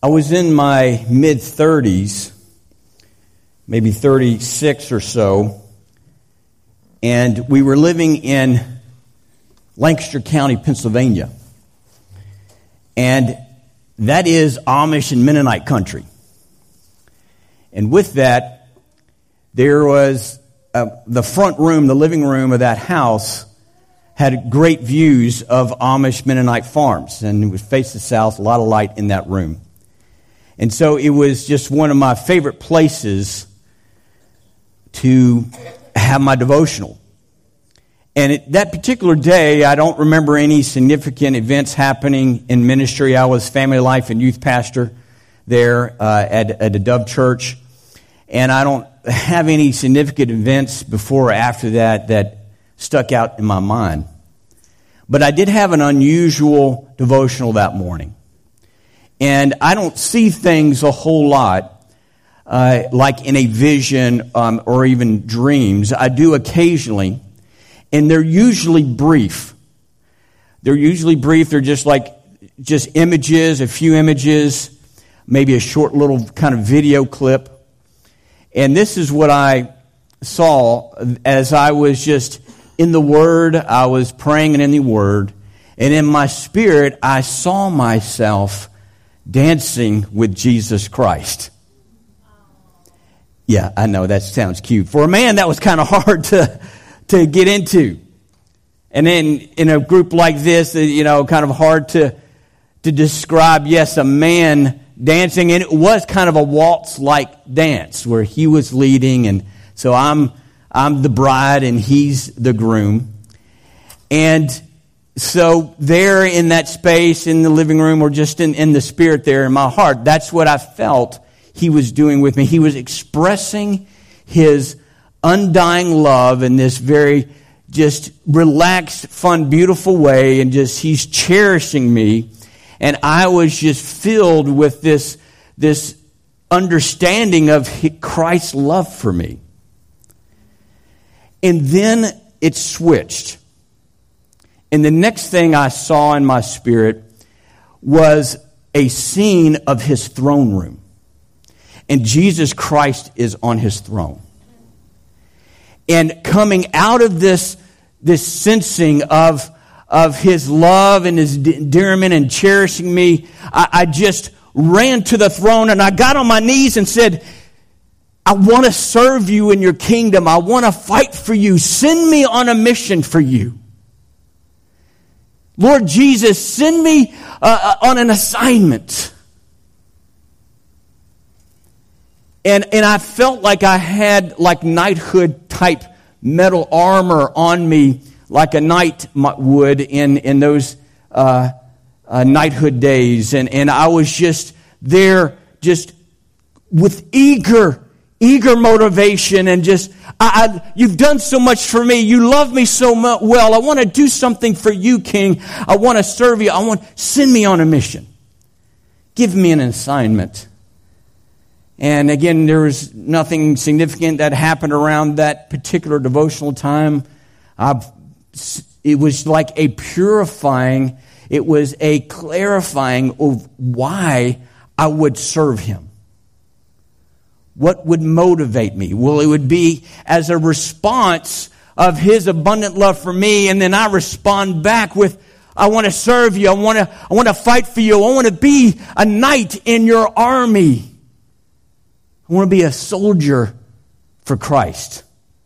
I was in my mid-30s, maybe 36 or so, and we were living in Lancaster County, Pennsylvania. And that is Amish and Mennonite country. And with that, there was the front room, the living room of that house had great views of Amish Mennonite farms. And it was faced the south, a lot of light in that room. And so it was just one of my favorite places to have my devotional. And that particular day, I don't remember any significant events happening in ministry. I was family life and youth pastor there at a Dove Church. And I don't have any significant events before or after that stuck out in my mind. But I did have an unusual devotional that morning. And I don't see things a whole lot like in a vision or even dreams. I do occasionally. And they're usually brief. They're just images, a few images, maybe a short little kind of video clip. And this is what I saw as I was just in the Word. I was praying and in the Word. And in my spirit, I saw myself dancing with Jesus Christ. Yeah, I know that sounds cute. For a man, that was kind of hard to get into. And then in a group like this, kind of hard to describe, yes, a man dancing. And it was kind of a waltz-like dance where he was leading. And so I'm the bride and he's the groom. And so there in that space, in the living room, or just in the spirit there in my heart, that's what I felt he was doing with me. He was expressing his undying love in this very just relaxed, fun, beautiful way, and just he's cherishing me. And I was just filled with this understanding of Christ's love for me. And then it switched. And the next thing I saw in my spirit was a scene of his throne room. And Jesus Christ is on his throne. And coming out of this sensing of his love and his endearment and cherishing me, I just ran to the throne and I got on my knees and said, I want to serve you in your kingdom. I want to fight for you. Send me on a mission for you. Lord Jesus, send me on an assignment. And I felt like I had like knighthood type metal armor on me, like a knight would in those knighthood days. And I was just there, just with eager motivation, and just, you've done so much for me. You love me so well. I want to do something for you, King. I want to serve you. Send me on a mission. Give me an assignment. And again, there was nothing significant that happened around that particular devotional time. It was like a purifying, it was a clarifying of why I would serve him. What would motivate me? Well, it would be as a response of his abundant love for me, and then I respond back with, I want to serve you. I want to fight for you. I want to be a knight in your army. I want to be a soldier for Christ.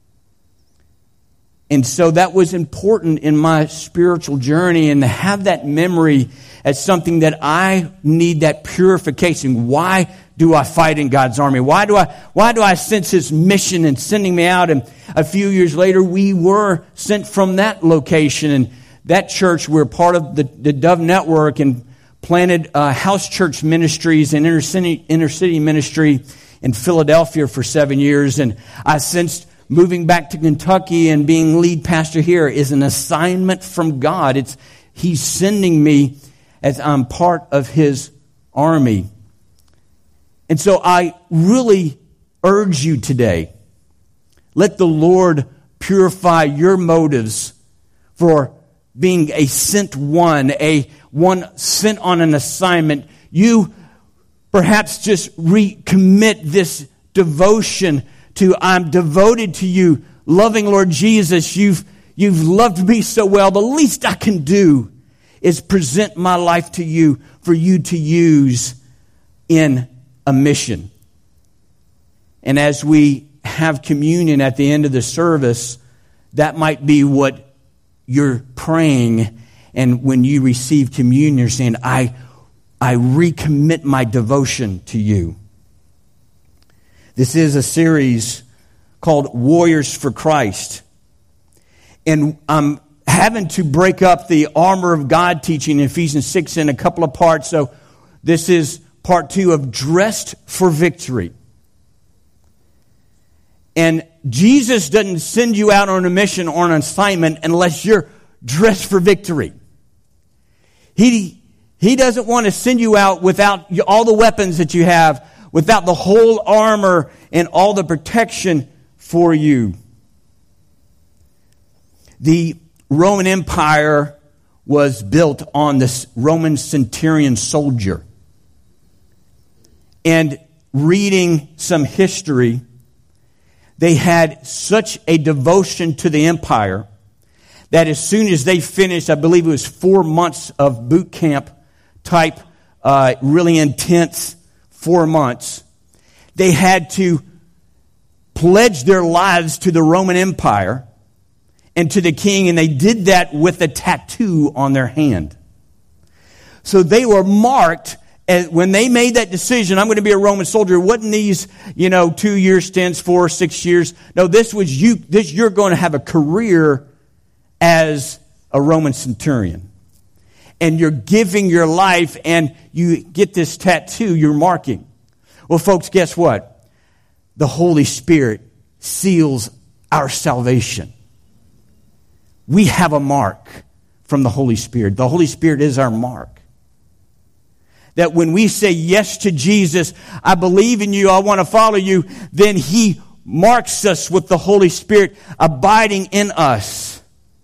And so that was important in my spiritual journey, and to have that memory as something that I need that purification. Why do I fight in God's army? Why do I sense his mission and sending me out? And a few years later, we were sent from that location, and that church, we're part of the Dove Network, and planted house church ministries and inner city ministry in Philadelphia for 7 years. And I sensed moving back to Kentucky and being lead pastor here is an assignment from God. He's sending me as I'm part of his army. And so I really urge you today, let the Lord purify your motives for being a sent one sent on an assignment. You perhaps just recommit this devotion to, I'm devoted to you, loving Lord Jesus. You've loved me so well. The least I can do is present my life to you for you to use in a mission. And as we have communion at the end of the service, that might be what you're praying. And when you receive communion, you're saying, I recommit my devotion to you. This is a series called Warriors for Christ. And I'm having to break up the armor of God teaching in Ephesians 6 in a couple of parts. So this is part 2 of Dressed for Victory. And Jesus doesn't send you out on a mission or an assignment unless you're dressed for victory. He doesn't want to send you out without all the weapons that you have, without the whole armor and all the protection for you. The Roman Empire was built on this Roman centurion soldier. And reading some history, they had such a devotion to the empire that as soon as they finished, I believe it was 4 months of boot camp type, really intense 4 months, they had to pledge their lives to the Roman Empire and to the king, and they did that with a tattoo on their hand. So they were marked. And when they made that decision, I'm going to be a Roman soldier, it wasn't these, 2-year stints, 4 or 6 years. No, this was you're going to have a career as a Roman centurion. And you're giving your life, and you get this tattoo, you're marking. Well, folks, guess what? The Holy Spirit seals our salvation. We have a mark from the Holy Spirit. The Holy Spirit is our mark. That when we say yes to Jesus, I believe in you, I want to follow you, then He marks us with the Holy Spirit abiding in us.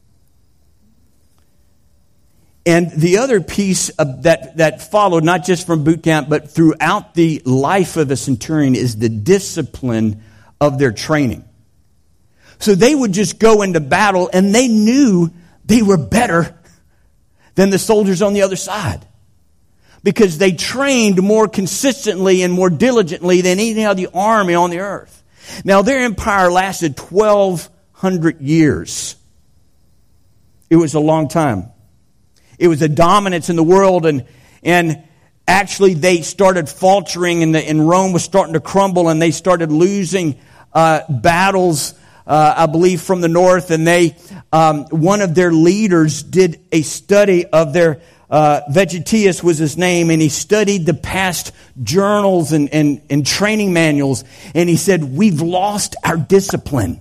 And the other piece of that followed, not just from boot camp, but throughout the life of a centurion, is the discipline of their training. So they would just go into battle, and they knew they were better than the soldiers on the other side, because they trained more consistently and more diligently than any other army on the earth. Now, their empire lasted 1,200 years. It was a long time. It was a dominance in the world, and actually they started faltering, and Rome was starting to crumble, and they started losing battles, I believe, from the north. And one of their leaders did a study of their Vegetius was his name, and he studied the past journals and training manuals, and he said, we've lost our discipline.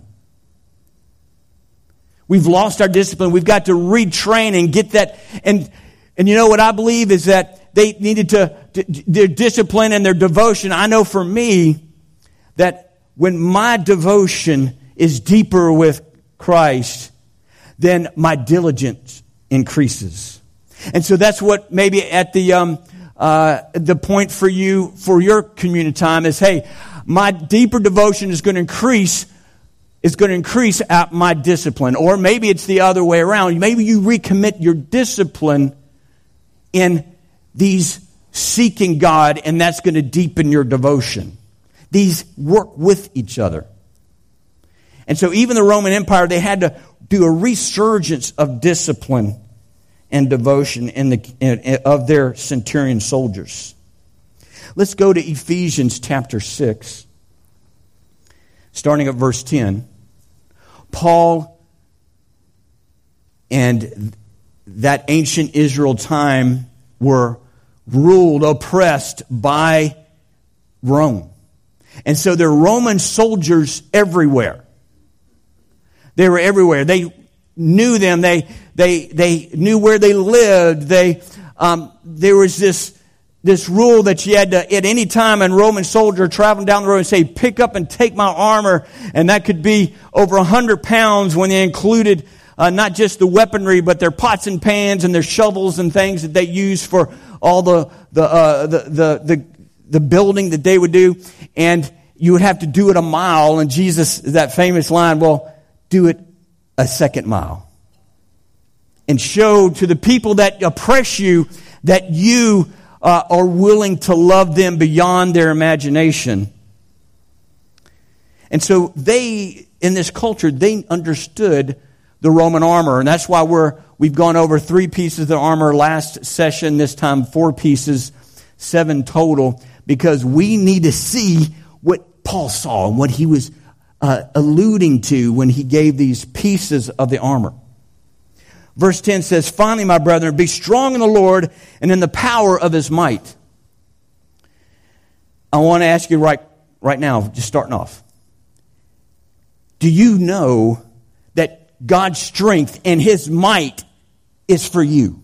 We've lost our discipline. We've got to retrain and get that. And you know what I believe is that they needed their discipline and their devotion. I know for me that when my devotion is deeper with Christ, then my diligence increases. And so that's what maybe at the point for you, for your community time is, hey, my deeper devotion is going to increase at my discipline. Or maybe it's the other way around. Maybe you recommit your discipline in these seeking God, and that's going to deepen your devotion. These work with each other. And so even the Roman Empire, they had to do a resurgence of discipline and devotion of their centurion soldiers. Let's go to Ephesians chapter 6, starting at verse 10. Paul and that ancient Israel time were ruled, oppressed by Rome. And so there are Roman soldiers everywhere. They were everywhere. They knew them. They knew where they lived. There was this rule that you had to, at any time, a Roman soldier traveling down the road and say, pick up and take my armor. And that could be over 100 pounds when they included not just the weaponry, but their pots and pans and their shovels and things that they used for all the the building that they would do, and you would have to do it a mile, and Jesus, that famous line, well, do it a second mile. And show to the people that oppress you that you are willing to love them beyond their imagination. And so they, in this culture, they understood the Roman armor. And that's why we've gone over 3 pieces of the armor last session, this time 4 pieces, 7 total, because we need to see what Paul saw and what he was alluding to when he gave these pieces of the armor. Verse 10 says, finally, my brethren, be strong in the Lord and in the power of his might. I want to ask you right now, just starting off. Do you know that God's strength and his might is for you?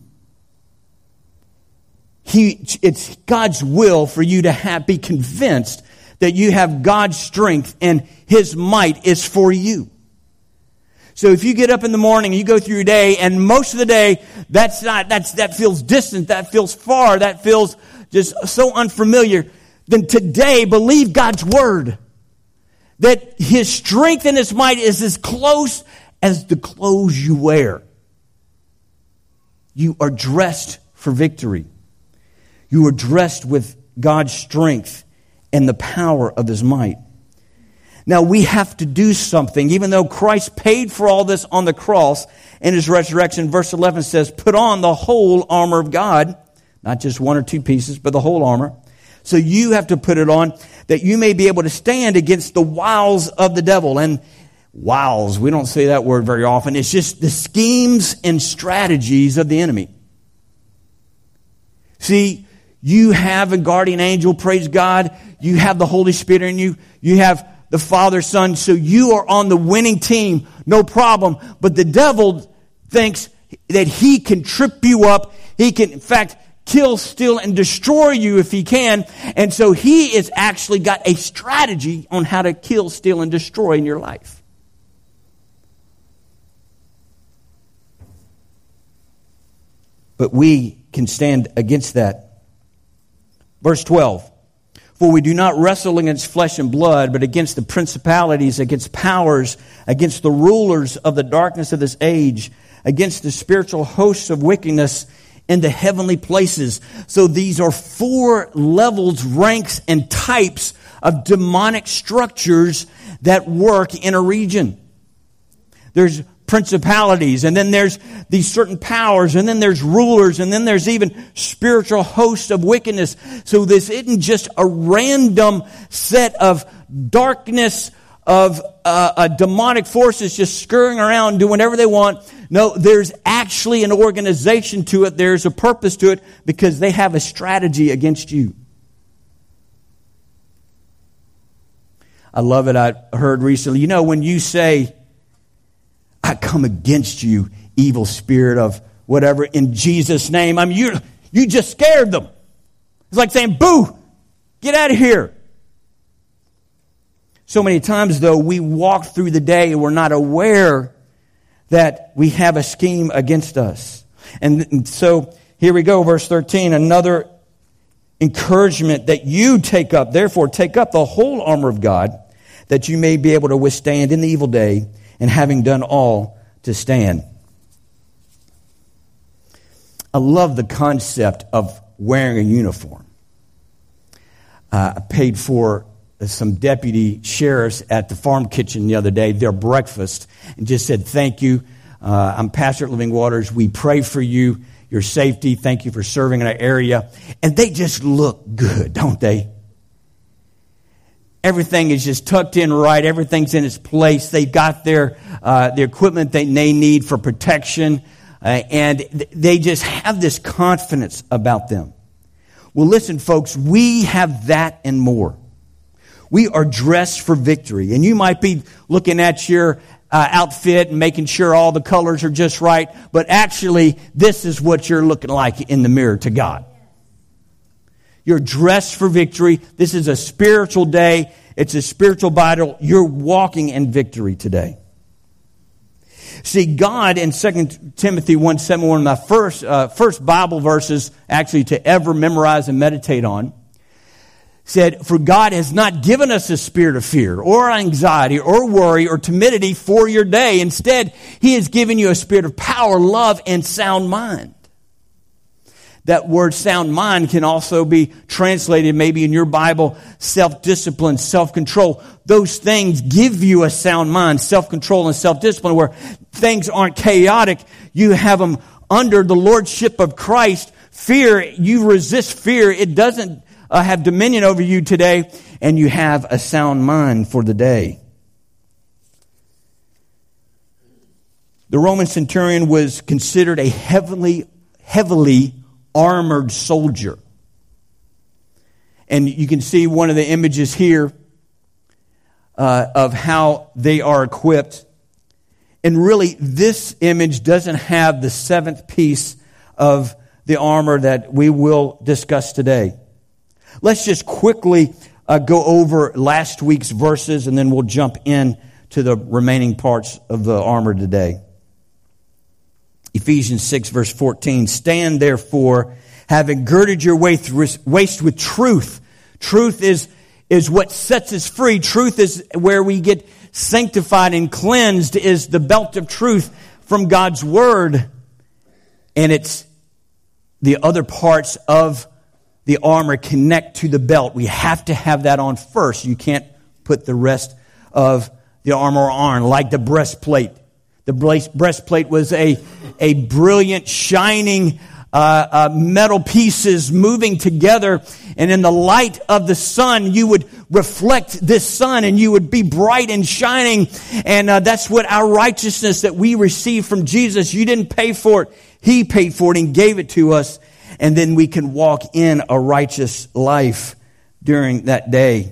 It's God's will for you to be convinced that you have God's strength and his might is for you. So if you get up in the morning and you go through your day, and most of the day that feels distant, that feels far, that feels just so unfamiliar, then today believe God's word. That his strength and his might is as close as the clothes you wear. You are dressed for victory. You are dressed with God's strength and the power of his might. Now we have to do something, even though Christ paid for all this on the cross in his resurrection. Verse 11 says, put on the whole armor of God, not just 1 or 2 pieces, but the whole armor. So you have to put it on that you may be able to stand against the wiles of the devil. And wiles, we don't say that word very often. It's just the schemes and strategies of the enemy. See, you have a guardian angel, praise God. You have the Holy Spirit in you. You have the Father, Son, so you are on the winning team, no problem. But the devil thinks that he can trip you up. He can, in fact, kill, steal, and destroy you if he can. And so he has actually got a strategy on how to kill, steal, and destroy in your life. But we can stand against that. Verse 12. For we do not wrestle against flesh and blood, but against the principalities, against powers, against the rulers of the darkness of this age, against the spiritual hosts of wickedness in the heavenly places. So these are 4 levels, ranks, and types of demonic structures that work in a region. There's principalities, and then there's these certain powers, and then there's rulers, and then there's even spiritual hosts of wickedness. So this isn't just a random set of darkness, of demonic forces just scurrying around doing whatever they want. No, there's actually an organization to it. There's a purpose to it because they have a strategy against you. I love it. I heard recently, when you say, I come against you, evil spirit of whatever, in Jesus' name. You just scared them. It's like saying, boo, get out of here. So many times, though, we walk through the day and we're not aware that we have a scheme against us. And so here we go, verse 13, another encouragement that you take up. Therefore, take up the whole armor of God, that you may be able to withstand in the evil day, and having done all, to stand. I love the concept of wearing a uniform. I paid for some deputy sheriffs at the farm kitchen the other day, their breakfast, and just said, thank you. I'm pastor at Living Waters. We pray for you, your safety. Thank you for serving in our area. And they just look good, don't they? Everything is just tucked in right. Everything's in its place. They've got the equipment they need for protection. And they just have this confidence about them. Well, listen, folks, we have that and more. We are dressed for victory. And you might be looking at your outfit and making sure all the colors are just right. But actually, this is what you're looking like in the mirror to God. You're dressed for victory. This is a spiritual day. It's a spiritual battle. You're walking in victory today. See, God in 2 Timothy 1:7, one of my first Bible verses actually to ever memorize and meditate on, said, "For God has not given us a spirit of fear or anxiety or worry or timidity for your day. Instead, He has given you a spirit of power, love, and sound mind." That word sound mind can also be translated maybe in your Bible, self-discipline, self-control. Those things give you a sound mind, self-control and self-discipline, where things aren't chaotic. You have them under the lordship of Christ. Fear, you resist fear. It doesn't have dominion over you today, and you have a sound mind for the day. The Roman centurion was considered a heavily armored soldier. And you can see one of the images here of how they are equipped. And really, this image doesn't have the seventh piece of the armor that we will discuss today. Let's just quickly go over last week's verses, and then we'll jump in to the remaining parts of the armor today. Ephesians 6, verse 14. "Stand therefore, having girded your waist with truth." Truth is what sets us free. Truth is where we get sanctified and cleansed, is the belt of truth from God's Word. And it's the other parts of the armor connect to the belt. We have to have that on first. You can't put the rest of the armor on, like the breastplate. The breastplate was a brilliant, shining metal pieces moving together. And in the light of the sun, you would reflect this sun and you would be bright and shining. And that's what our righteousness that we receive from Jesus. You didn't pay for it. He paid for it and gave it to us. And then we can walk in a righteous life during that day.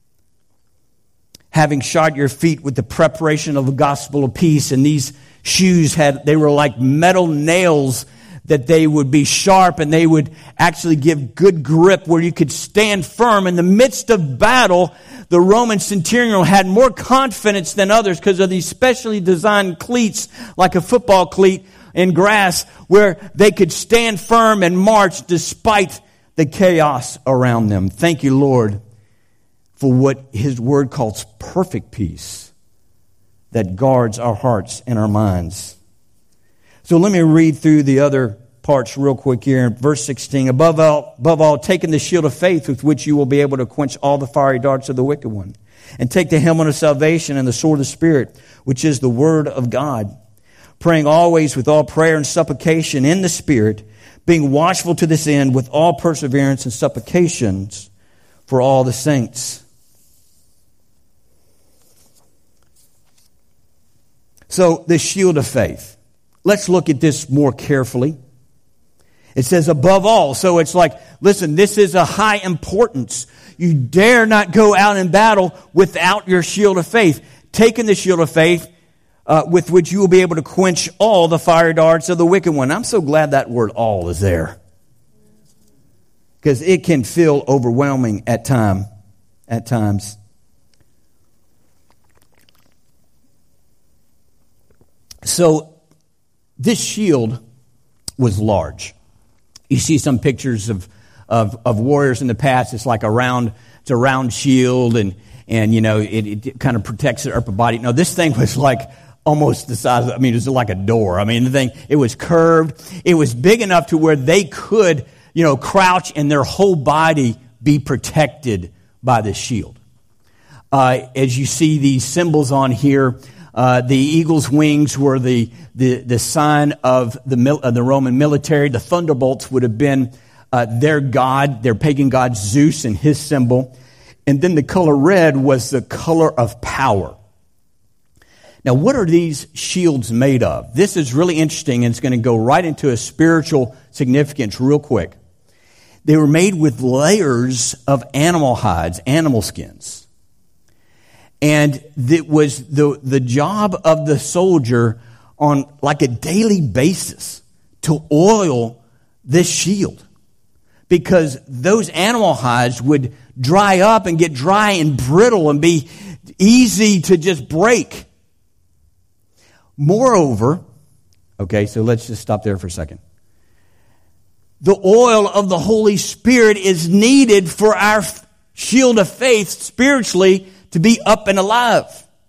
Having shod your feet with the preparation of the gospel of peace. And these shoes they were like metal nails that they would be sharp and they would actually give good grip where you could stand firm. In the midst of battle, the Roman centurion had more confidence than others because of these specially designed cleats, like a football cleat in grass, where they could stand firm and march despite the chaos around them. Thank you, Lord, for what His Word calls perfect peace that guards our hearts and our minds. So let me read through the other parts real quick here. In verse 16, above all, taking the shield of faith with which you will be able to quench all the fiery darts of the wicked one. And take the helmet of salvation and the sword of the Spirit, which is the Word of God. Praying always with all prayer and supplication in the Spirit, being watchful to this end with all perseverance and supplications for all the saints. So, the shield of faith. Let's look at this more carefully. It says above all. So it's like, listen, this is a high importance. You dare not go out in battle without your shield of faith. Taking the shield of faith, with which you will be able to quench all the fiery darts of the wicked one. I'm so glad that word all is there. Because it can feel overwhelming at times. So, this shield was large. You see some pictures of warriors in the past. It's like a round shield, and you know it kind of protects their upper body. No, this thing was like almost the size. It was like a door. The thing, it was curved. It was big enough to where they could, crouch and their whole body be protected by the shield. As you see these symbols on here. The eagle's wings were the sign of the Roman military. The thunderbolts would have been their god, their pagan god Zeus and his symbol. And then the color red was the color of power. Now, what are these shields made of? This is really interesting, and it's going to go right into a spiritual significance real quick. They were made with layers of animal hides, animal skins. And it was the job of the soldier on like a daily basis to oil this shield. Because those animal hides would dry up and get dry and brittle and be easy to just break. Moreover, okay, so let's just stop there for a second. The oil of the Holy Spirit is needed for our shield of faith spiritually to be up and alive.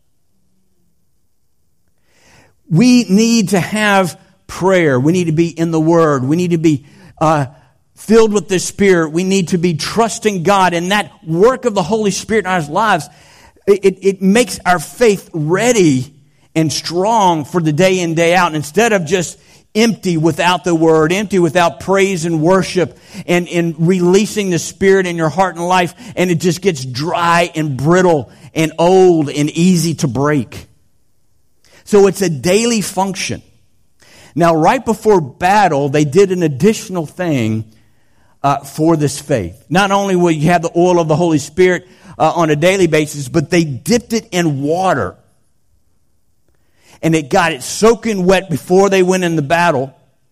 We need to have prayer. We need to be in the Word. We need to be filled with the Spirit. We need to be trusting God. And that work of the Holy Spirit in our lives, it makes our faith ready and strong for the day in, day out. And instead of just empty without the Word, empty without praise and worship and releasing the Spirit in your heart and life, and it just gets dry and brittle and old and easy to break. So it's a daily function. Now, right before battle, they did an additional thing for this faith. Not only will you have the oil of the Holy Spirit on a daily basis, but they dipped it in water. And it got it soaking wet before they went in the battle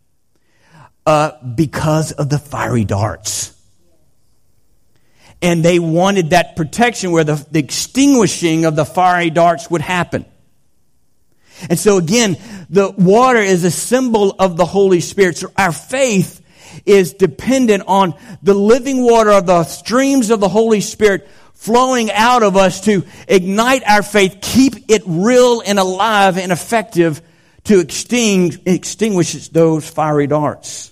because of the fiery darts. And they wanted that protection where the extinguishing of the fiery darts would happen. And so again, the water is a symbol of the Holy Spirit. So our faith is dependent on the living water of the streams of the Holy Spirit flowing out of us to ignite our faith, keep it real and alive and effective to extinguish those fiery darts.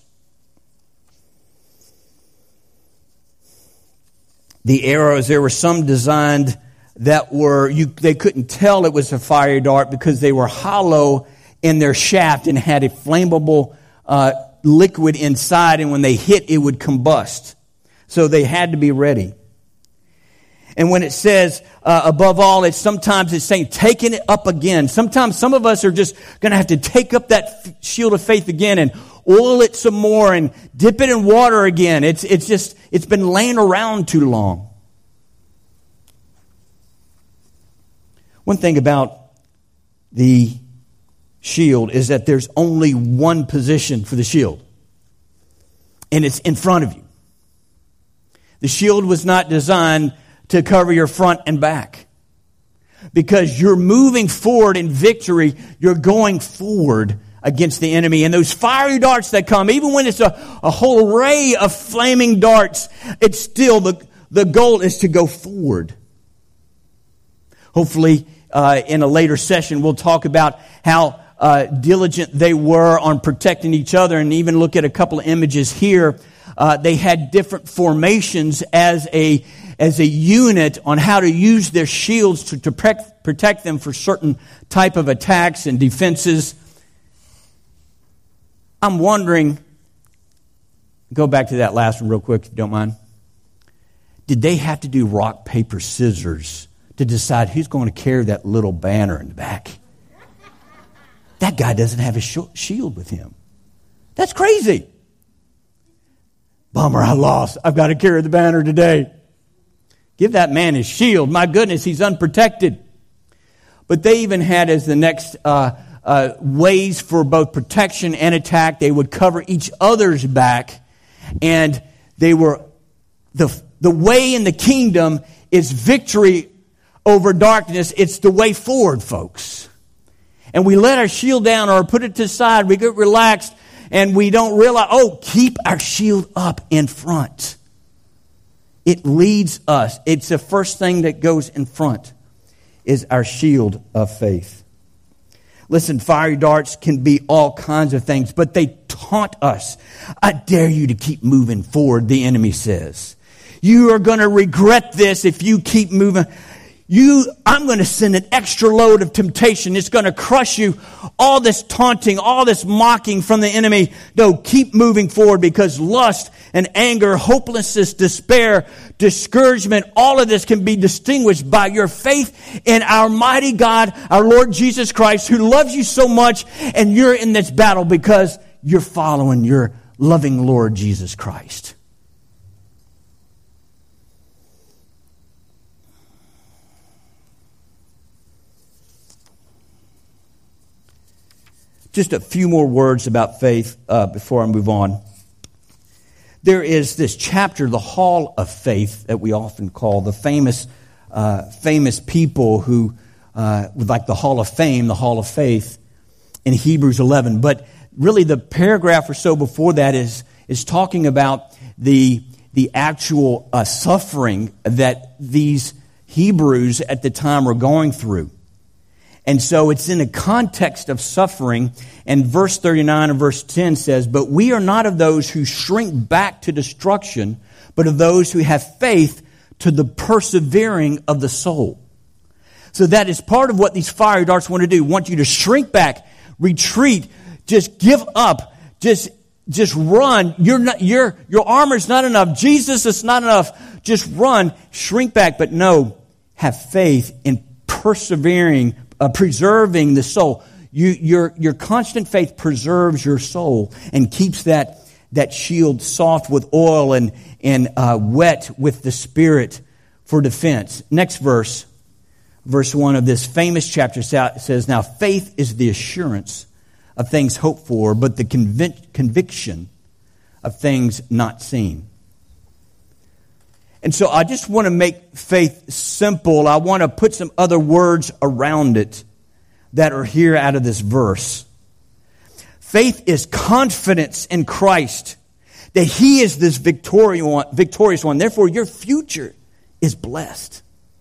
The arrows, there were some designed that they couldn't tell it was a fiery dart because they were hollow in their shaft and had a flammable liquid inside, and when they hit, it would combust. So they had to be ready. And when it says, above all, sometimes it's saying, taking it up again. Sometimes some of us are just going to have to take up that shield of faith again and oil it some more and dip it in water again. It's been laying around too long. One thing about the shield is that there's only one position for the shield, and it's in front of you. The shield was not designed to cover your front and back, because you're moving forward in victory. You're going forward against the enemy, and those fiery darts that come, even when it's a whole array of flaming darts, it's still the goal is to go forward. Hopefully, in a later session, we'll talk about how diligent they were on protecting each other, and even look at a couple of images here. They had different formations as a unit on how to use their shields to protect them for certain type of attacks and defenses. I'm wondering, go back to that last one real quick if you don't mind. Did they have to do rock, paper, scissors to decide who's going to carry that little banner in the back? That guy doesn't have his shield with him. That's crazy. Bummer, I lost. I've got to carry the banner today. Give that man his shield. My goodness, he's unprotected. But they even had as the next ways for both protection and attack, they would cover each other's back. And they were, the way in the kingdom is victory over darkness. It's the way forward, folks. And we let our shield down or put it to the side. We get relaxed and we don't realize, keep our shield up in front. It leads us. It's the first thing that goes in front is our shield of faith. Listen, fiery darts can be all kinds of things, but they taunt us. I dare you to keep moving forward, the enemy says. You are going to regret this if you keep moving. I'm going to send an extra load of temptation. It's going to crush you. All this taunting, all this mocking from the enemy. No, keep moving forward, because lust and anger, hopelessness, despair, discouragement, all of this can be distinguished by your faith in our mighty God, our Lord Jesus Christ, who loves you so much, and you're in this battle because you're following your loving Lord Jesus Christ. Just a few more words about faith before I move on. There is this chapter, the Hall of Faith, that we often call the famous people who, like the Hall of Fame, the Hall of Faith in Hebrews 11. But really the paragraph or so before that is talking about the the actual suffering that these Hebrews at the time were going through. And so it's in a context of suffering. And verse 39 and verse 10 says, "But we are not of those who shrink back to destruction, but of those who have faith to the persevering of the soul." So that is part of what these fiery darts want to do. Want you to shrink back, retreat, just give up, just run. Your armor's not enough. Jesus is not enough. Just run, shrink back, but no, have faith in persevering, preserving the soul. Your constant faith preserves your soul and keeps that shield soft with oil and wet with the Spirit for defense. Next verse 1 of this famous chapter says, "Now faith is the assurance of things hoped for, but the conviction of things not seen." And so I just want to make faith simple. I want to put some other words around it that are here out of this verse. Faith is confidence in Christ, that He is this victorious one. Therefore, your future is blessed.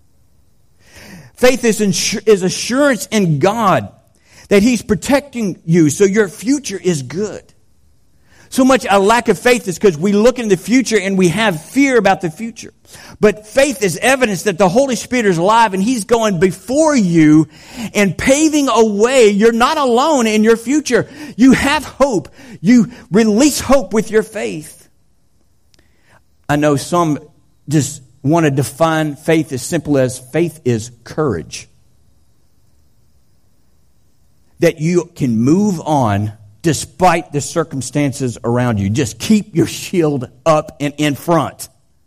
Faith is assurance in God that He's protecting you, so your future is good. So much a lack of faith is because we look in the future and we have fear about the future. But faith is evidence that the Holy Spirit is alive and He's going before you and paving a way. You're not alone in your future. You have hope. You release hope with your faith. I know some just want to define faith as simple as faith is courage. That you can move on despite the circumstances around you. Just keep your shield up and in front.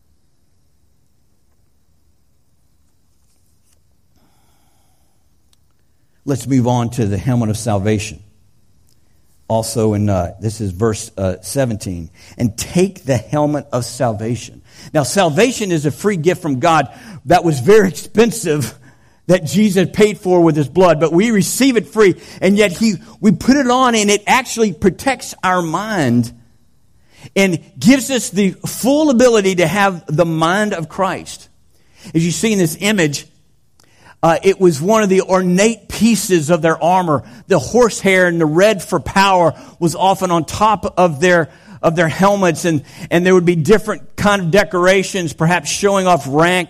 Let's move on to the helmet of salvation. Also this is verse 17. "And take the helmet of salvation." Now, salvation is a free gift from God that was very expensive, that Jesus paid for with His blood, but we receive it free, and yet we put it on, and it actually protects our mind and gives us the full ability to have the mind of Christ. As you see in this image, it was one of the ornate pieces of their armor. The horsehair and the red for power was often on top of their helmets, and there would be different kind of decorations, perhaps showing off rank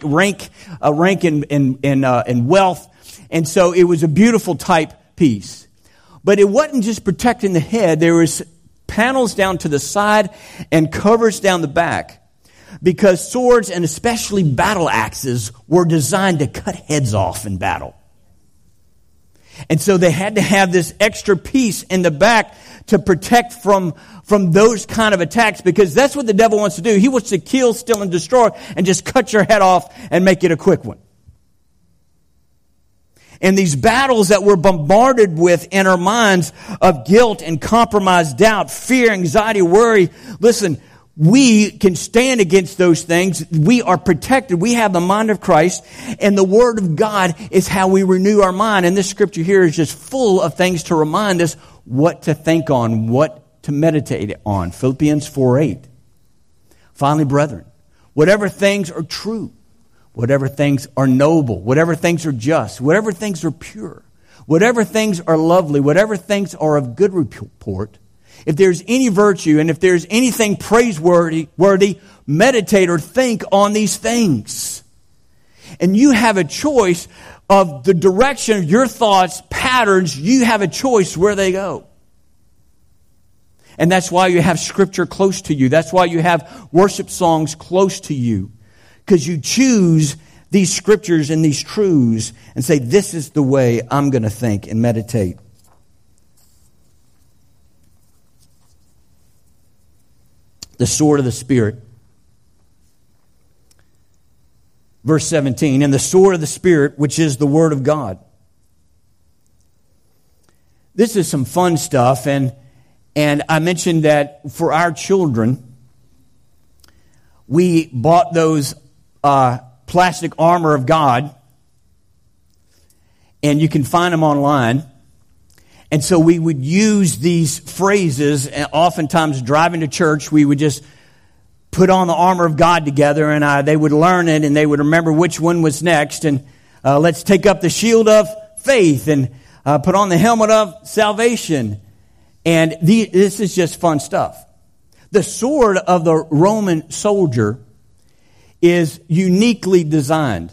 and wealth. And so it was a beautiful type piece. But it wasn't just protecting the head. There was panels down to the side and covers down the back, because swords and especially battle axes were designed to cut heads off in battle. And so they had to have this extra piece in the back to protect from those kind of attacks, because that's what the devil wants to do. He wants to kill, steal, and destroy, and just cut your head off and make it a quick one. And these battles that we're bombarded with in our minds of guilt and compromise, doubt, fear, anxiety, worry, listen, we can stand against those things. We are protected. We have the mind of Christ, and the Word of God is how we renew our mind. And this scripture here is just full of things to remind us what to think on, what to meditate on. Philippians 4:8. Finally, brethren, whatever things are true, whatever things are noble, whatever things are just, whatever things are pure, whatever things are lovely, whatever things are of good report, if there's any virtue and if there's anything praiseworthy, meditate or think on these things. And you have a choice of the direction of your thoughts, patterns. You have a choice where they go. And that's why you have Scripture close to you. That's why you have worship songs close to you. Because you choose these Scriptures and these truths and say, this is the way I'm going to think and meditate. The sword of the Spirit. Verse 17, and the sword of the Spirit, which is the Word of God. This is some fun stuff, and I mentioned that for our children, we bought those plastic armor of God, and you can find them online. And so we would use these phrases, and oftentimes driving to church, we would just put on the armor of God together, and they would learn it, and they would remember which one was next. And let's take up the shield of faith and put on the helmet of salvation. And this is just fun stuff. The sword of the Roman soldier is uniquely designed.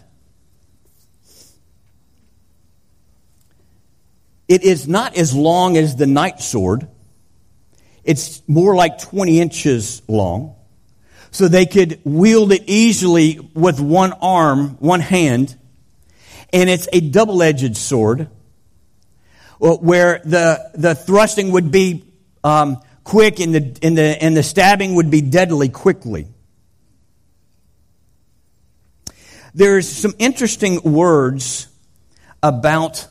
It is not as long as the knight's sword. It's more like 20 inches long. So they could wield it easily with one arm, one hand. And it's a double-edged sword where the thrusting would be quick and the stabbing would be deadly quickly. There's some interesting words about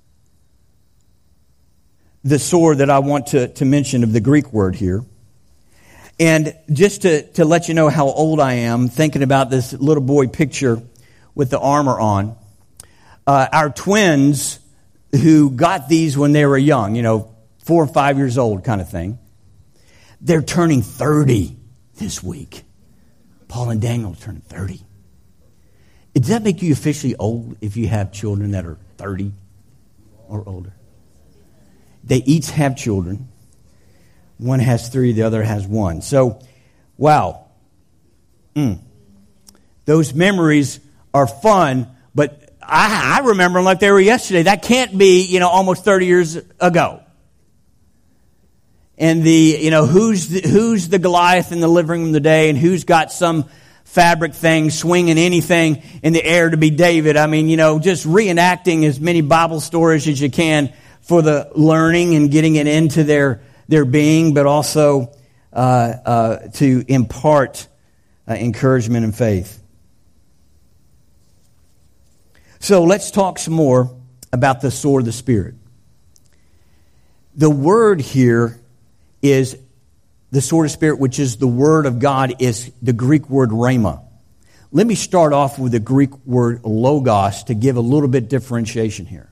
the sword that I want to mention, of the Greek word here. And just to let you know how old I am, thinking about this little boy picture with the armor on. Our twins who got these when they were young, 4 or 5 years old kind of thing, they're turning 30 this week. Paul and Daniel are turning 30. Does that make you officially old if you have children that are 30 or older? They each have children. One has 3, the other has 1. So, wow. Those memories are fun, but I remember them like they were yesterday. That can't be, almost 30 years ago. And who's the Goliath in the living room today, and who's got some fabric thing swinging anything in the air to be David? I mean, just reenacting as many Bible stories as you can for the learning and getting it into their being, but also to impart encouragement and faith. So let's talk some more about the sword of the Spirit. The word here is the sword of the Spirit, which is the word of God, is the Greek word rhema. Let me start off with the Greek word logos to give a little bit differentiation here.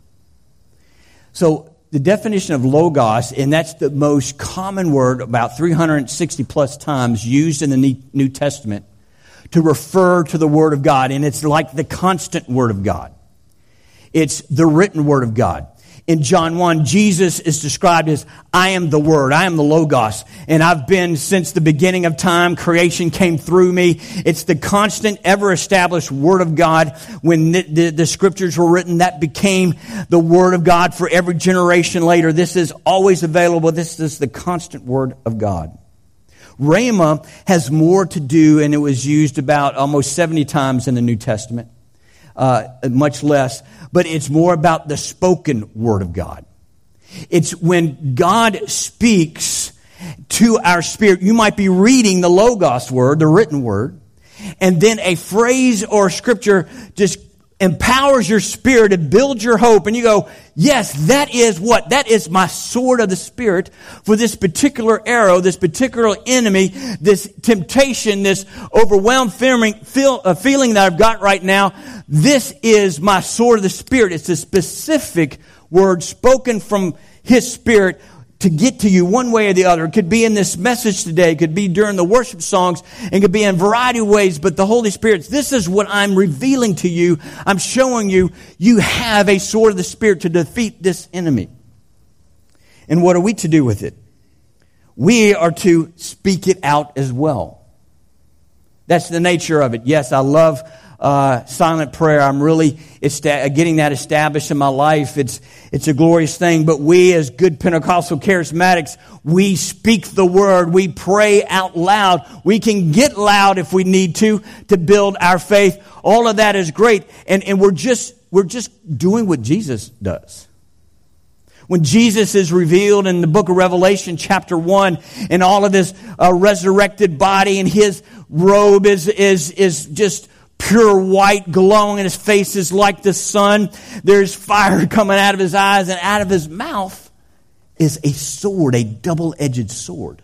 So the definition of logos, and that's the most common word, about 360 plus times used in the New Testament to refer to the Word of God, and it's like the constant Word of God. It's the written Word of God. In John 1, Jesus is described as, I am the Word, I am the Logos, and I've been since the beginning of time. Creation came through me. It's the constant, ever-established Word of God. When the Scriptures were written, that became the Word of God for every generation later. This is always available. This is the constant Word of God. Rhema has more to do, and it was used about almost 70 times in the New Testament. Much less, but it's more about the spoken Word of God. It's when God speaks to our spirit. You might be reading the Logos Word, the written Word, and then a phrase or scripture just empowers your spirit and builds your hope, and you go, yes, that is what? That is my sword of the Spirit for this particular arrow, this particular enemy, this temptation, this overwhelmed feeling that I've got right now. This is my sword of the Spirit. It's a specific word spoken from His Spirit to get to you one way or the other. It could be in this message today. It could be during the worship songs. It could be in a variety of ways. But the Holy Spirit, this is what I'm revealing to you. I'm showing you, you have a sword of the Spirit to defeat this enemy. And what are we to do with it? We are to speak it out as well. That's the nature of it. Yes, I love silent prayer. I'm really getting that established in my life. It's a glorious thing. But we, as good Pentecostal charismatics, we speak the word. We pray out loud. We can get loud if we need to build our faith. All of that is great. And we're just doing what Jesus does. When Jesus is revealed in the book of Revelation, chapter 1, and all of His resurrected body, and His robe is just pure white, glowing, and His face is like the sun. There's fire coming out of His eyes, and out of His mouth is a sword, a double-edged sword.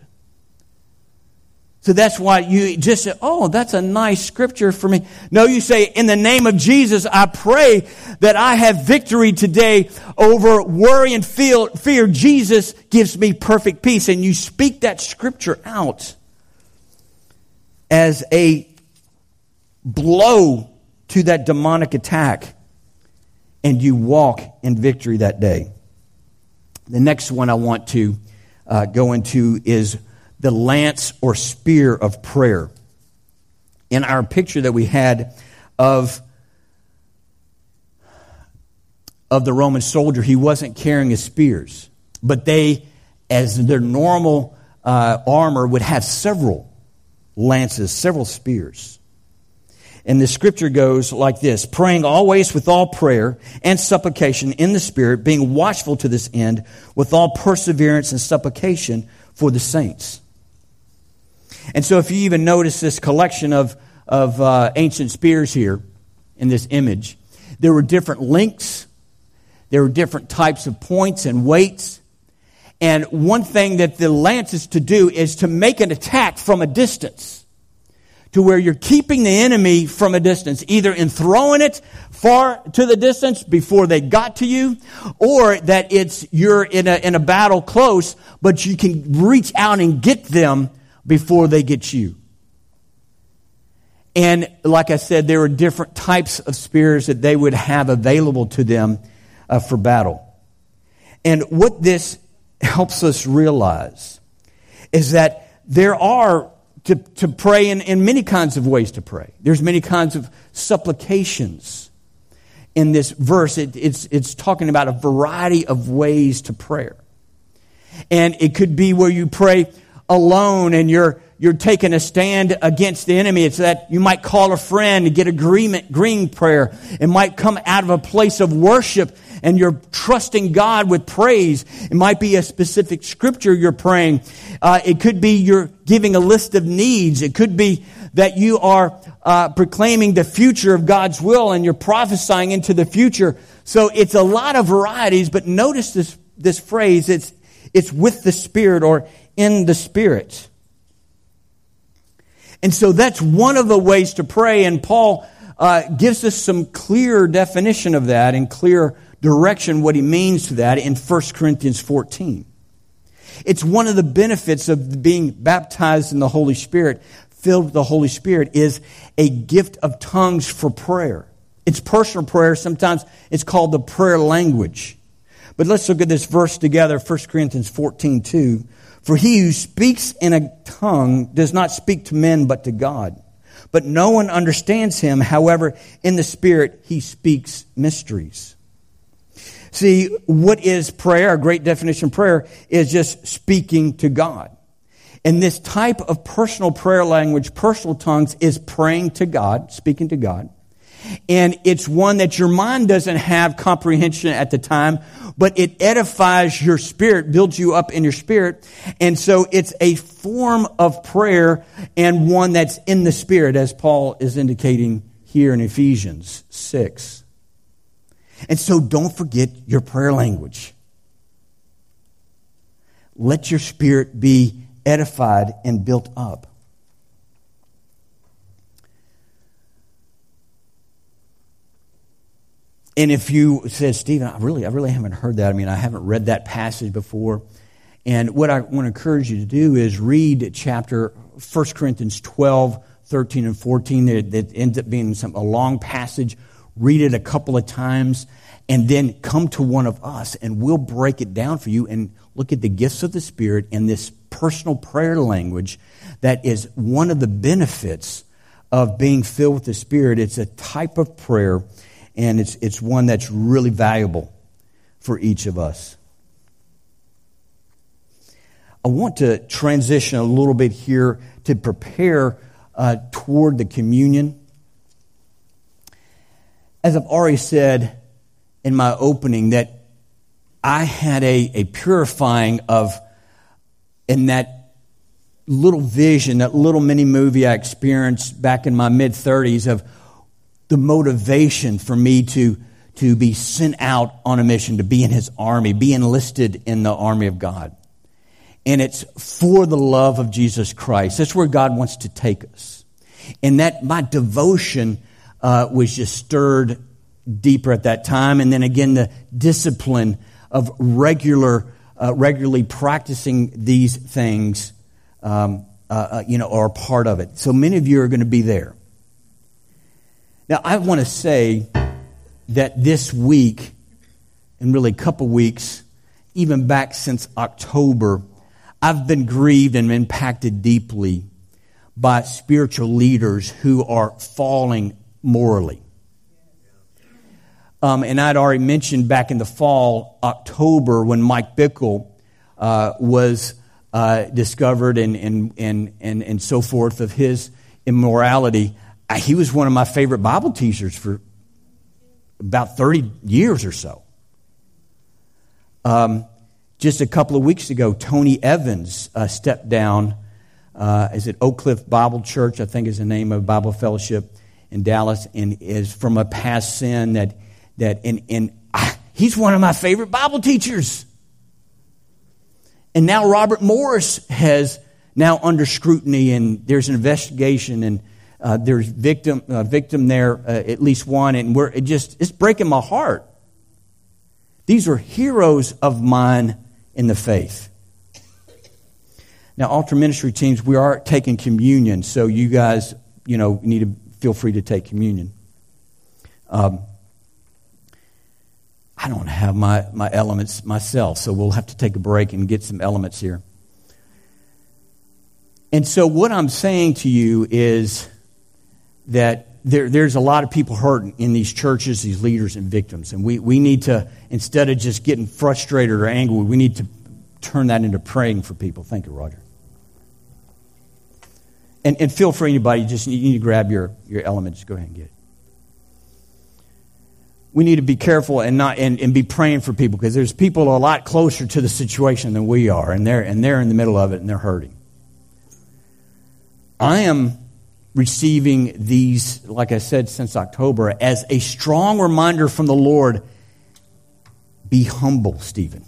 So that's why you just say, oh, that's a nice scripture for me. No, you say, in the name of Jesus, I pray that I have victory today over worry and fear. Jesus gives me perfect peace. And you speak that scripture out. as a blow to that demonic attack, and you walk in victory that day. The next one I want to go into is the lance or spear of prayer. In our picture that we had of the Roman soldier, he wasn't carrying his spears, but they, as their normal armor, would have several lances, several spears. And the scripture goes like this: praying always with all prayer and supplication in the Spirit, being watchful to this end with all perseverance and supplication for the saints. And so if you even notice this collection of ancient spears here in this image, there were different lengths, there were different types of points and weights. And one thing that the lance is to do is to make an attack from a distance, to where you're keeping the enemy from a distance, either in throwing it far to the distance before they got to you, or that you're in a battle close, but you can reach out and get them before they get you. And like I said, there were different types of spears that they would have available to them for battle. And what this helps us realize is that there are to pray in many kinds of ways to pray. There's many kinds of supplications in this verse. It's talking about a variety of ways to prayer. And it could be where you pray alone and you're taking a stand against the enemy. It's that you might call a friend to get agreeing prayer. It might come out of a place of worship and you're trusting God with praise. It might be a specific scripture you're praying. It could be you're giving a list of needs. It could be that you are proclaiming the future of God's will and you're prophesying into the future. So it's a lot of varieties, but notice this phrase, it's with the Spirit or in the Spirit. And so that's one of the ways to pray, and Paul gives us some clear definition of that and clear direction what he means to that in 1 Corinthians 14. It's one of the benefits of being baptized in the Holy Spirit, filled with the Holy Spirit, is a gift of tongues for prayer. It's personal prayer. Sometimes it's called the prayer language. But let's look at this verse together, 1 Corinthians 14:2. For he who speaks in a tongue does not speak to men but to God. But no one understands him. However, in the Spirit he speaks mysteries. See, what is prayer? A great definition of prayer is just speaking to God. And this type of personal prayer language, personal tongues, is praying to God, speaking to God. And it's one that your mind doesn't have comprehension at the time, but it edifies your spirit, builds you up in your spirit. And so it's a form of prayer and one that's in the Spirit, as Paul is indicating here in Ephesians 6. And so don't forget your prayer language. Let your spirit be edified and built up. And if you said, Stephen, I really haven't heard that. I mean, I haven't read that passage before. And what I want to encourage you to do is read chapter 1 Corinthians 12, 13, and 14. That ends up being a long passage. Read it a couple of times, and then come to one of us, and we'll break it down for you and look at the gifts of the Spirit and this personal prayer language that is one of the benefits of being filled with the Spirit. It's a type of prayer, and it's one that's really valuable for each of us. I want to transition a little bit here to prepare toward the communion. As I've already said in my opening, that I had a purifying in that little vision, that little mini movie I experienced back in my mid-30s of the motivation for me to be sent out on a mission, to be in His army, be enlisted in the army of God. And it's for the love of Jesus Christ. That's where God wants to take us. And that my devotion was just stirred deeper at that time. And then again, the discipline of regularly practicing these things are a part of it. So many of you are going to be there. Now, I want to say that this week, and really a couple weeks, even back since October, I've been grieved and impacted deeply by spiritual leaders who are falling morally. And I'd already mentioned back in the fall, October, when Mike Bickle was discovered and so forth of his immorality. He was one of my favorite Bible teachers for about 30 years or so. Just a couple of weeks ago, Tony Evans stepped down. Is it Oak Cliff Bible Church, I think is the name of Bible Fellowship in Dallas, and is from a past sin that he's one of my favorite Bible teachers. And now Robert Morris has now under scrutiny, and there's an investigation, and there's victim there, at least one, and it's breaking my heart. These are heroes of mine in the faith. Now, altar ministry teams, we are taking communion, so you guys, need to feel free to take communion. I don't have my elements myself, so we'll have to take a break and get some elements here. And so what I'm saying to you is that there's a lot of people hurting in these churches, these leaders and victims. And we need to, instead of just getting frustrated or angry, we need to turn that into praying for people. Thank you, Roger. And feel free, anybody, you need to grab your elements. Go ahead and get it. We need to be careful and be praying for people, because there's people a lot closer to the situation than we are, and they're in the middle of it and they're hurting. I am receiving these, like I said, since October, as a strong reminder from the Lord. Be humble, Stephen.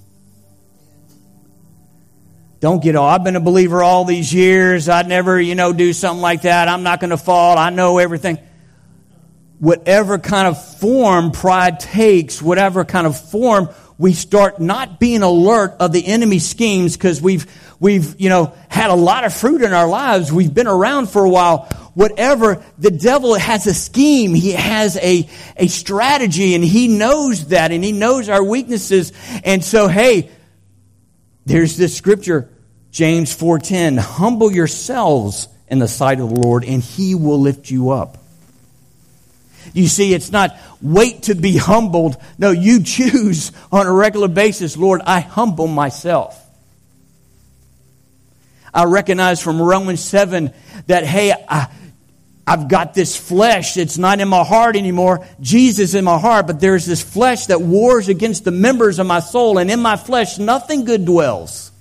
Don't get, I've been a believer all these years. I'd never, do something like that. I'm not going to fall. I know everything. Whatever kind of form pride takes, whatever kind of form, we start not being alert of the enemy's schemes, because we've had a lot of fruit in our lives. We've been around for a while. Whatever, the devil has a scheme. He has a strategy, and he knows that, and he knows our weaknesses. And so, hey, there's this scripture, James 4:10, humble yourselves in the sight of the Lord, and he will lift you up. You see, it's not wait to be humbled. No, you choose on a regular basis, Lord, I humble myself. I recognize from Romans 7 that, hey, I've got this flesh. It's not in my heart anymore. Jesus in my heart, but there's this flesh that wars against the members of my soul, and in my flesh nothing good dwells.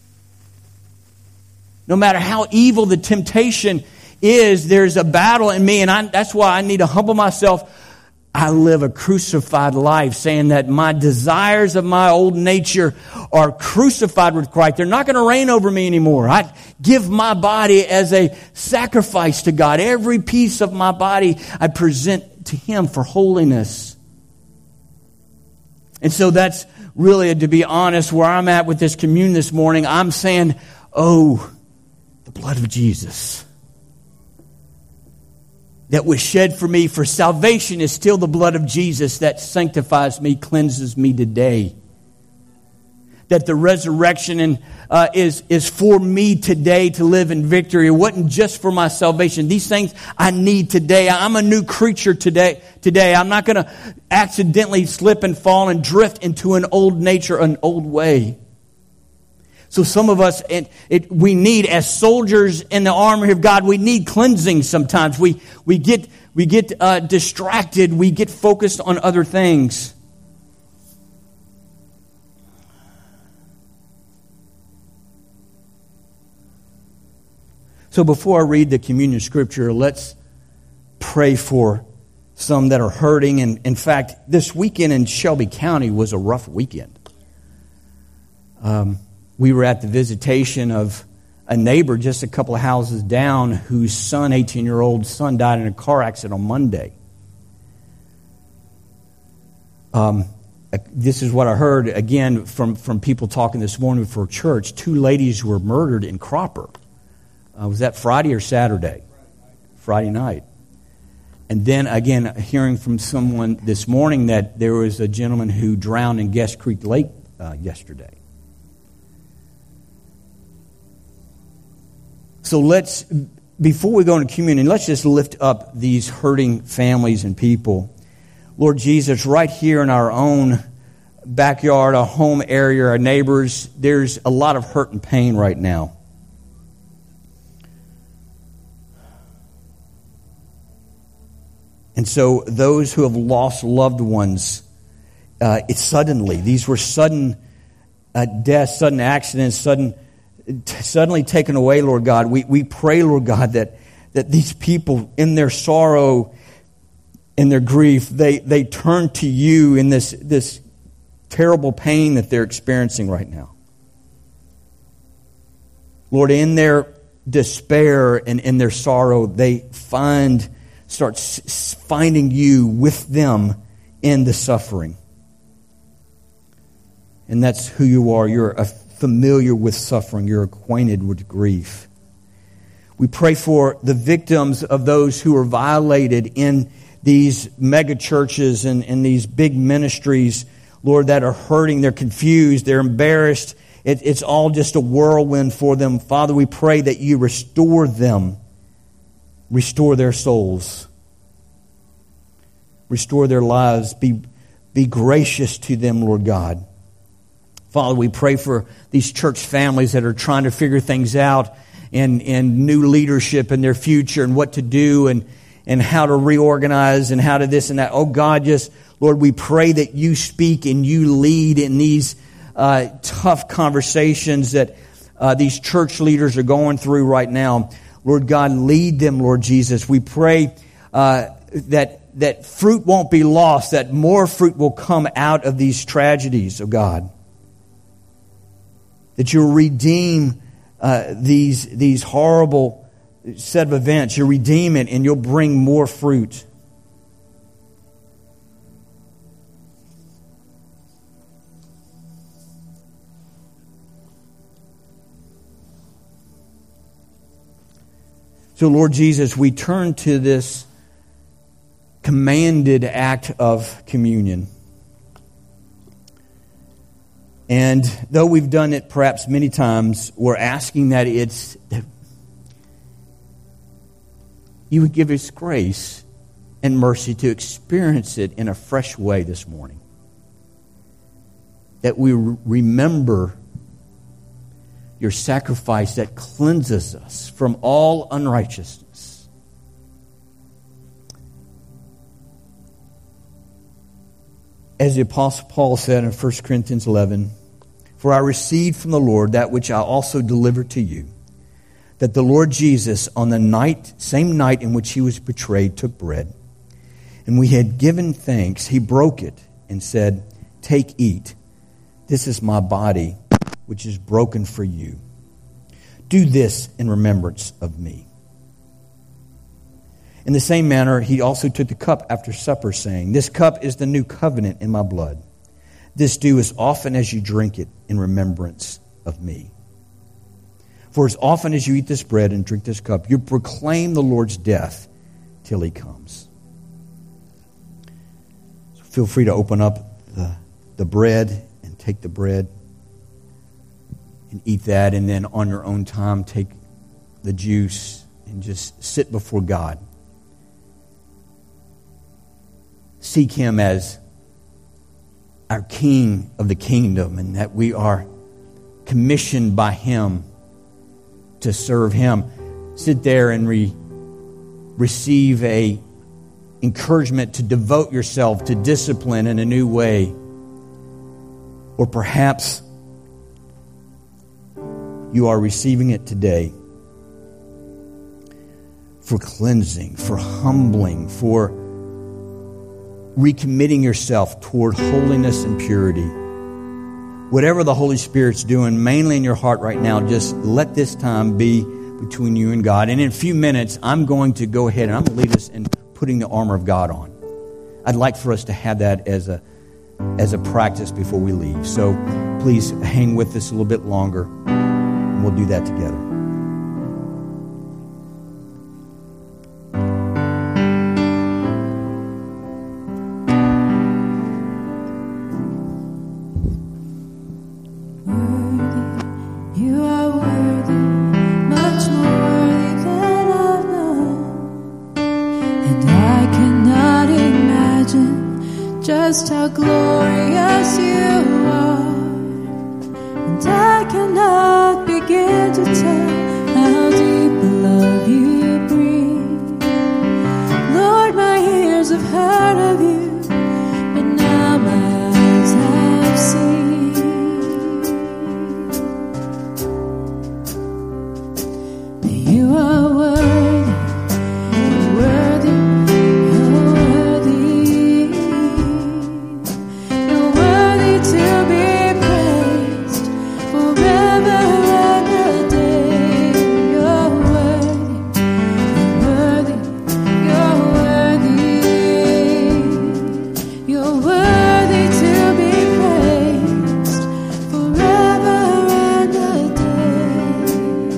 No matter how evil the temptation is, there's a battle in me, and that's why I need to humble myself. I live a crucified life, saying that my desires of my old nature are crucified with Christ. They're not going to reign over me anymore. I give my body as a sacrifice to God. Every piece of my body I present to Him for holiness. And so that's really, to be honest, where I'm at with this communion this morning. I'm saying, oh, the blood of Jesus that was shed for me for salvation is still the blood of Jesus that sanctifies me, cleanses me today. That the resurrection is for me today to live in victory. It wasn't just for my salvation. These things I need today. I'm a new creature today. I'm not going to accidentally slip and fall and drift into an old nature, an old way. So some of us, we need, as soldiers in the army of God, we need cleansing sometimes. We get distracted. We get focused on other things. So before I read the communion scripture, let's pray for some that are hurting. And in fact, this weekend in Shelby County was a rough weekend. We were at the visitation of a neighbor just a couple of houses down whose son, 18-year-old son, died in a car accident on Monday. This is what I heard, again, from people talking this morning for church. 2 ladies were murdered in Cropper. Was that Friday or Saturday? Friday night. And then, again, hearing from someone this morning that there was a gentleman who drowned in Guest Creek Lake yesterday. So before we go into communion, let's just lift up these hurting families and people. Lord Jesus, right here in our own backyard, our home area, our neighbors, there's a lot of hurt and pain right now. And so those who have lost loved ones, it's suddenly. These were sudden deaths, sudden accidents, suddenly taken away, Lord God. We pray, Lord God, that these people in their sorrow, in their grief, they turn to you in this terrible pain that they're experiencing right now. Lord, in their despair and in their sorrow, they start finding you with them in the suffering. And that's who you are. You're familiar with suffering. You're acquainted with grief. We pray for the victims of those who are violated in these mega churches and in these big ministries, Lord, that are hurting. They're confused. They're embarrassed. It's all just a whirlwind for them. Father, we pray that you restore them. Restore their souls. Restore their lives. Be gracious to them, Lord God. Father, we pray for these church families that are trying to figure things out and new leadership in their future and what to do and how to reorganize and how to this and that. Oh God, Lord, we pray that you speak and you lead in these tough conversations that these church leaders are going through right now. Lord God, lead them, Lord Jesus. We pray that fruit won't be lost, that more fruit will come out of these tragedies, oh God. That you'll redeem these horrible set of events. You'll redeem it and you'll bring more fruit. So, Lord Jesus, we turn to this commanded act of communion. And though we've done it perhaps many times, we're asking that you would give us grace and mercy to experience it in a fresh way this morning. That we remember your sacrifice that cleanses us from all unrighteousness. As the Apostle Paul said in 1 Corinthians 11, "For I received from the Lord that which I also delivered to you, that the Lord Jesus, on the same night in which he was betrayed, took bread. And we had given thanks, he broke it and said, 'Take, eat. This is my body, which is broken for you. Do this in remembrance of me.' In the same manner, he also took the cup after supper, saying, 'This cup is the new covenant in my blood. This do as often as you drink it in remembrance of me. For as often as you eat this bread and drink this cup, you proclaim the Lord's death till he comes.'" So feel free to open up the bread and take the bread and eat that, and then on your own time take the juice and just sit before God. Seek him as our King of the kingdom, and that we are commissioned by him to serve him. Sit there and receive a encouragement to devote yourself to discipline in a new way. Or perhaps you are receiving it today for cleansing, for humbling, for recommitting yourself toward holiness and purity. Whatever the Holy Spirit's doing, mainly in your heart right now, just let this time be between you and God. And in a few minutes, I'm going to go ahead and I'm going to lead us in putting the armor of God on. I'd like for us to have that as a practice before we leave. So please hang with us a little bit longer, and we'll do that together. just how glorious you are, and I cannot begin to tell how deep the love you bring. Lord, my ears have heard of you, but now my eyes have seen that you are worthy, you're worthy, you're worthy, you're worthy to be praised forever and a day. You're worthy, you're worthy, you're worthy to be praised forever and a day.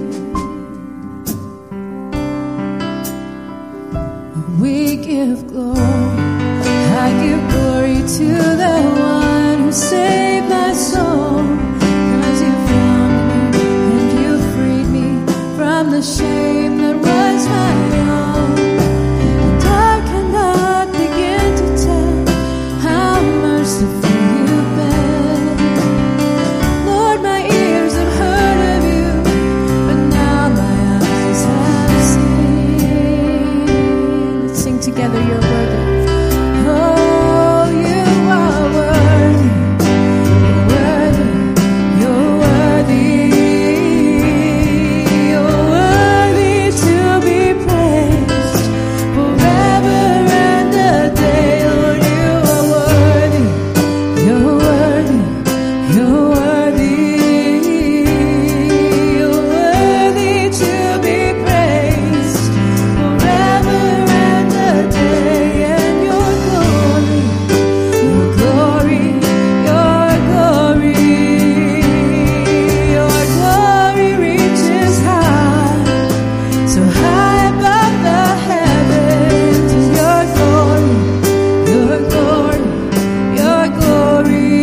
We give glory, I give glory to the one who saved my soul. 'Cause you found me and you freed me from the shame that was my own. And I cannot begin to tell how merciful you've been. Lord, my ears have heard of you, but now my eyes have seen. Let's sing together, you're worthy. Oh, you are worthy, you're worthy, you're worthy to be praised forever and a day. Lord, you are worthy, you're worthy, you're worthy, you're worthy to be praised forever and a day. And your glory, your glory, your glory, your glory reaches high, so high above the heavens. And your glory, your glory, your glory,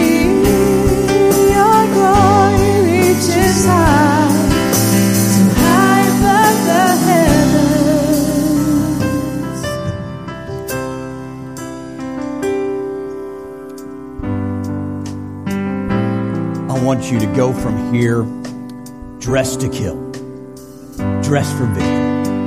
your glory reaches high, so high above the heavens. I want you to go from here dressed to kill, dressed for victory.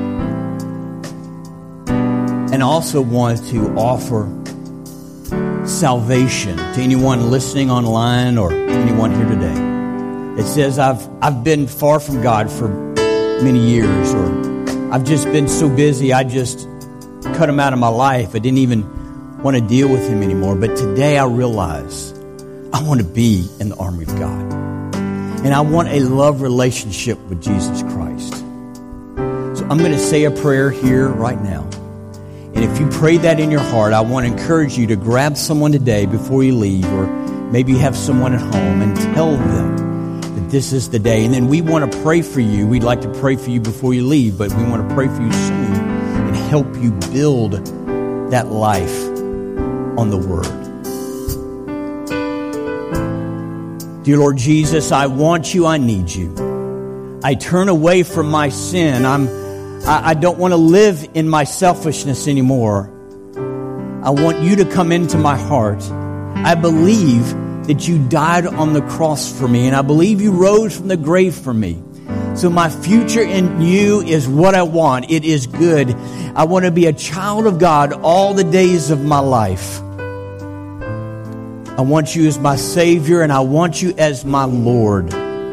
And I also want to offer salvation to anyone listening online or anyone here today. It says, I've been far from God for many years, or I've just been so busy, I just cut him out of my life. I didn't even want to deal with him anymore. But today I realize I want to be in the army of God. And I want a love relationship with Jesus Christ. So I'm going to say a prayer here right now. And if you pray that in your heart, I want to encourage you to grab someone today before you leave, or maybe you have someone at home, and tell them that this is the day. And then we want to pray for you. We'd like to pray for you before you leave, but we want to pray for you soon and help you build that life on the Word. Dear Lord Jesus, I want you, I need you. I turn away from my sin. I don't want to live in my selfishness anymore. I want you to come into my heart. I believe that you died on the cross for me, and I believe you rose from the grave for me. So my future in you is what I want. It is good. I want to be a child of God all the days of my life. I want you as my Savior, and I want you as my Lord.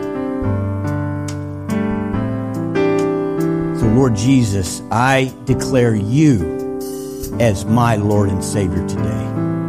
So, Lord Jesus, I declare you as my Lord and Savior today.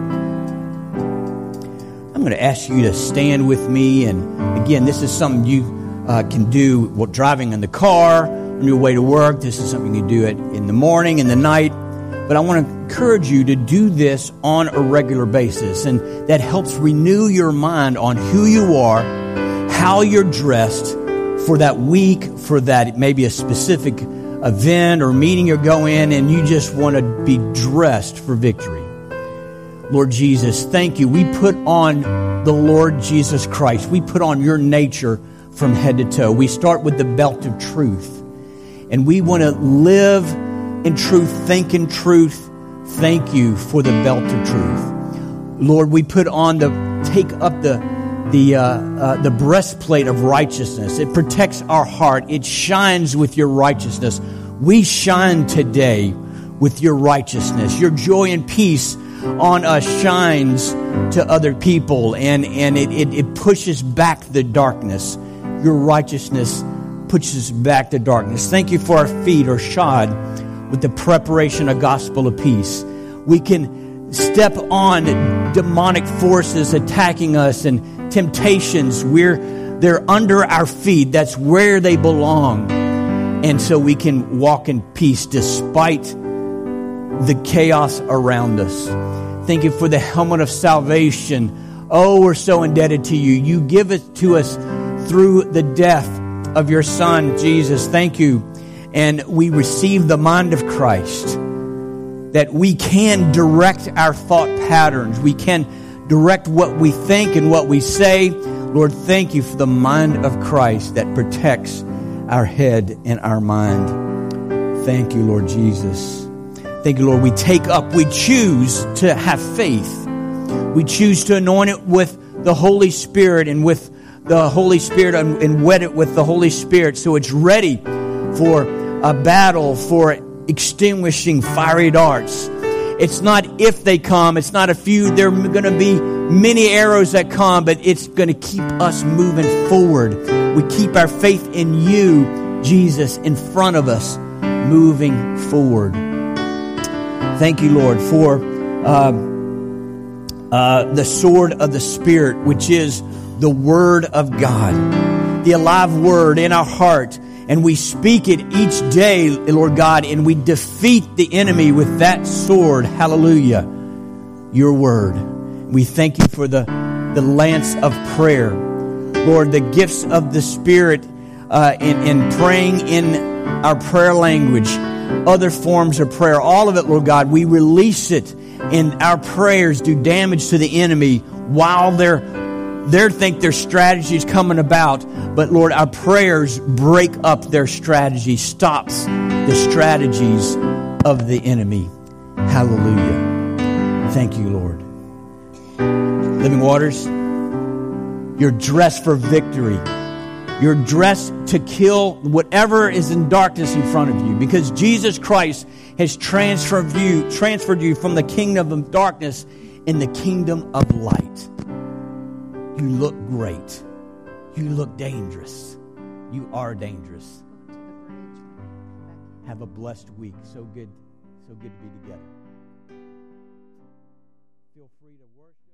I'm going to ask you to stand with me. And again, this is something you can do while driving in the car, on your way to work. This is something you can do it in the morning, in the night. But I want to encourage you to do this on a regular basis. And that helps renew your mind on who you are, how you're dressed for that week, for that maybe a specific event or meeting you're going in, and you just want to be dressed for victory. Lord Jesus, thank you. We put on the Lord Jesus Christ. We put on your nature from head to toe. We start with the belt of truth. And we want to live in truth, think in truth. Thank you for the belt of truth. Lord, we take up the breastplate of righteousness. It protects our heart. It shines with your righteousness. We shine today with your righteousness. Your joy and peace on us shines to other people, and it pushes back the darkness. Your righteousness pushes back the darkness. Thank you for our feet are shod with the preparation of gospel of peace. We can step on demonic forces attacking us and temptations. They're under our feet. That's where they belong. And so we can walk in peace despite the chaos around us. Thank you for the helmet of salvation. Oh, we're so indebted to you. You give it to us through the death of your Son, Jesus. Thank you. And we receive the mind of Christ, that we can direct our thought patterns. We can direct what we think and what we say. Lord, thank you for the mind of Christ that protects our head and our mind. Thank you, Lord Jesus. Thank you, Lord. We choose to have faith. We choose to anoint it with the Holy Spirit and with the Holy Spirit and wet it with the Holy Spirit so it's ready for a battle, for extinguishing fiery darts. It's not if they come. It's not a few. There are going to be many arrows that come, but it's going to keep us moving forward. We keep our faith in you, Jesus, in front of us, moving forward. Thank you, Lord, for the sword of the Spirit, which is the Word of God, the alive Word in our heart. And we speak it each day, Lord God, and we defeat the enemy with that sword. Hallelujah. Your Word. We thank you for the lance of prayer. Lord, the gifts of the Spirit in praying in our prayer language, other forms of prayer, all of it, Lord God, we release it, and our prayers do damage to the enemy while they think their strategy is coming about. But Lord, our prayers break up their strategy, stops the strategies of the enemy. Hallelujah. Thank you, Lord. Living Waters, you're dressed for victory. You're dressed to kill whatever is in darkness in front of you, because Jesus Christ has transferred you from the kingdom of darkness in the kingdom of light. You look great. You look dangerous. You are dangerous. Have a blessed week. So good to be together. Feel free to worship.